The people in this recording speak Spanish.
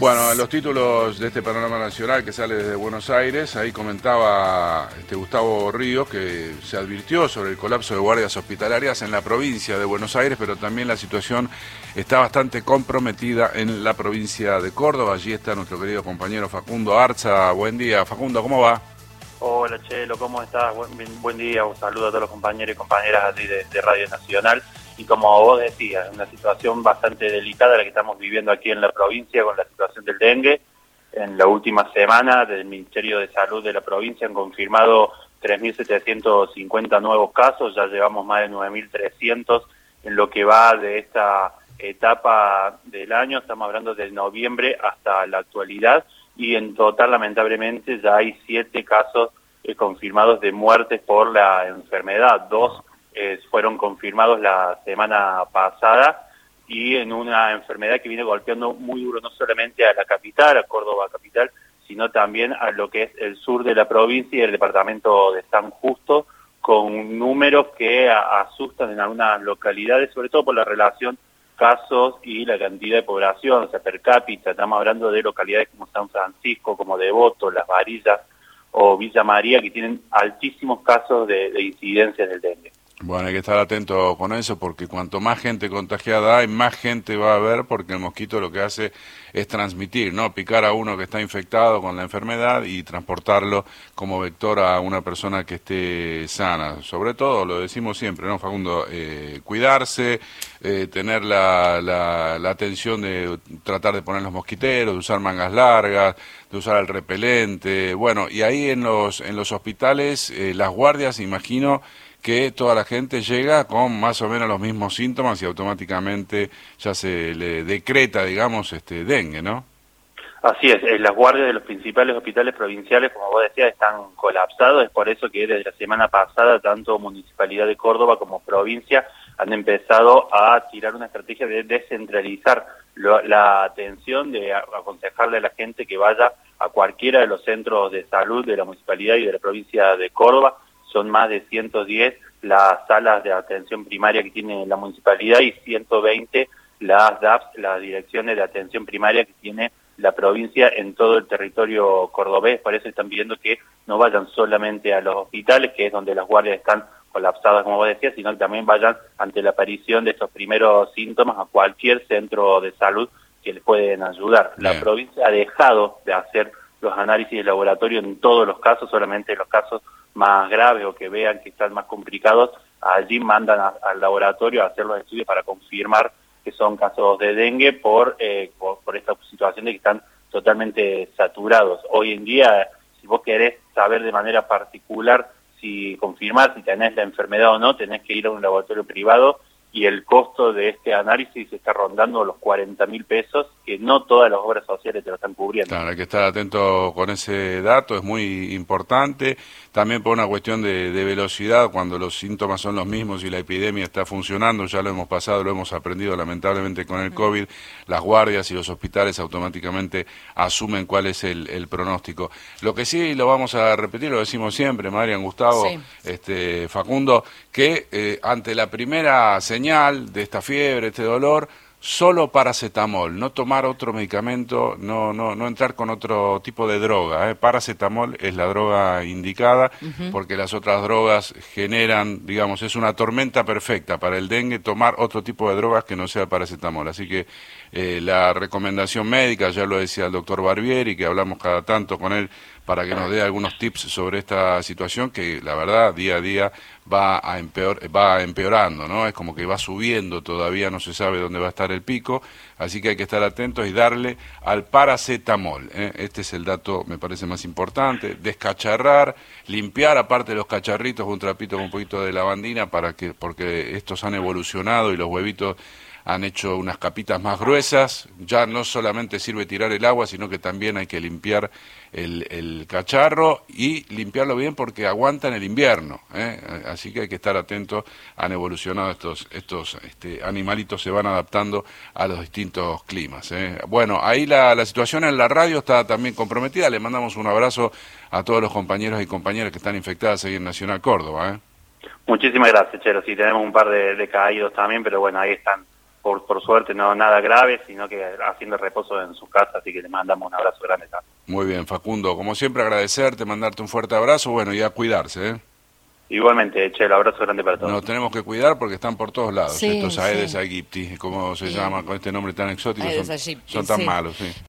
Bueno, en los títulos de este panorama nacional que sale desde Buenos Aires, ahí comentaba Gustavo Ríos que se advirtió sobre el colapso de guardias hospitalarias en la provincia de Buenos Aires, pero también la situación está bastante comprometida en la provincia de Córdoba. Allí está nuestro querido compañero Facundo Arza. Buen día, Facundo, ¿cómo va? Hola Chelo, ¿cómo estás? Buen día, un saludo a todos los compañeros y compañeras allí de Radio Nacional. Y como vos decías, una situación bastante delicada la que estamos viviendo aquí en la provincia con la situación del dengue. En la última semana, del Ministerio de Salud de la provincia han confirmado 3.750 nuevos casos, ya llevamos más de 9.300 en lo que va de esta etapa del año, estamos hablando de noviembre hasta la actualidad, y en total, lamentablemente, ya hay 7 casos confirmados de muertes por la enfermedad. 2 fueron confirmados la semana pasada, y en una enfermedad que viene golpeando muy duro no solamente a la capital, a Córdoba capital, sino también a lo que es el sur de la provincia y el departamento de San Justo, con números que asustan en algunas localidades, sobre todo por la relación casos y la cantidad de población, o sea, per cápita. Estamos hablando de localidades como San Francisco, como Devoto, Las Varillas o Villa María, que tienen altísimos casos de incidencias del dengue. Bueno, hay que estar atento con eso porque cuanto más gente contagiada hay, más gente va a haber, porque el mosquito lo que hace es transmitir, ¿no? Picar a uno que está infectado con la enfermedad y transportarlo como vector a una persona que esté sana. Sobre todo, lo decimos siempre, ¿no, Facundo? Cuidarse, tener la atención de tratar de poner los mosquiteros, de usar mangas largas, de usar el repelente. Bueno, y ahí en los hospitales, las guardias, imagino que toda la gente llega con más o menos los mismos síntomas y automáticamente ya se le decreta, digamos, dengue, ¿no? Así es, las guardias de los principales hospitales provinciales, como vos decías, están colapsados. Es por eso que desde la semana pasada, tanto Municipalidad de Córdoba como provincia han empezado a tirar una estrategia de descentralizar la atención, de aconsejarle a la gente que vaya a cualquiera de los centros de salud de la Municipalidad y de la provincia de Córdoba. Son más de 110 las salas de atención primaria que tiene la municipalidad y 120 las DAPS, las direcciones de atención primaria que tiene la provincia en todo el territorio cordobés. Por eso están pidiendo que no vayan solamente a los hospitales, que es donde las guardias están colapsadas, como vos decías, sino que también vayan ante la aparición de estos primeros síntomas a cualquier centro de salud que les pueden ayudar. Bien. La provincia ha dejado de hacer los análisis de laboratorio en todos los casos, solamente en los casos más graves o que vean que están más complicados, allí mandan al laboratorio a hacer los estudios para confirmar que son casos de dengue por esta situación de que están totalmente saturados. Hoy en día, si vos querés saber de manera particular si confirmar si tenés la enfermedad o no, tenés que ir a un laboratorio privado, y el costo de este análisis está rondando los 40.000 pesos, que no todas las obras sociales te lo están cubriendo. Claro, hay que estar atento con ese dato, es muy importante. También por una cuestión de velocidad, cuando los síntomas son los mismos y la epidemia está funcionando, ya lo hemos pasado, lo hemos aprendido lamentablemente con el COVID, las guardias y los hospitales automáticamente asumen cuál es el pronóstico. Lo que sí lo vamos a repetir, lo decimos siempre, Marian, Gustavo, sí. Facundo, que ante la primera señal de esta fiebre, este dolor, solo paracetamol, no tomar otro medicamento, no entrar con otro tipo de droga. Paracetamol es la droga indicada, porque las otras drogas generan, digamos, es una tormenta perfecta para el dengue tomar otro tipo de drogas que no sea paracetamol. Así que la recomendación médica, ya lo decía el doctor Barbieri, que hablamos cada tanto con él para que nos dé algunos tips sobre esta situación que la verdad día a día va empeorando, ¿no? Es como que va subiendo, todavía no se sabe dónde va a estar el pico, así que hay que estar atentos y darle al paracetamol, Este es el dato, me parece, más importante. Descacharrar, limpiar aparte de los cacharritos con un trapito con un poquito de lavandina porque estos han evolucionado y los huevitos han hecho unas capitas más gruesas. Ya no solamente sirve tirar el agua, sino que también hay que limpiar el cacharro y limpiarlo bien porque aguantan el invierno, Así que hay que estar atentos. Han evolucionado estos animalitos, se van adaptando a los distintos climas, Bueno, ahí la situación en la radio está también comprometida. Le mandamos un abrazo a todos los compañeros y compañeras que están infectadas ahí en Nacional Córdoba, Muchísimas gracias, Chelo. Sí, tenemos un par de caídos también, pero bueno, ahí están por suerte no nada grave, sino que haciendo reposo en su casa, así que le mandamos un abrazo grande también. Muy bien, Facundo, como siempre agradecerte, mandarte un fuerte abrazo, bueno, y a cuidarse, ¿eh? Igualmente, che, el abrazo grande para todos. Nos tenemos que cuidar porque están por todos lados, Sí, estos Aedes sí. aegypti, como se llama con este nombre tan exótico, Aedes son aegypti, tan sí. malos, sí.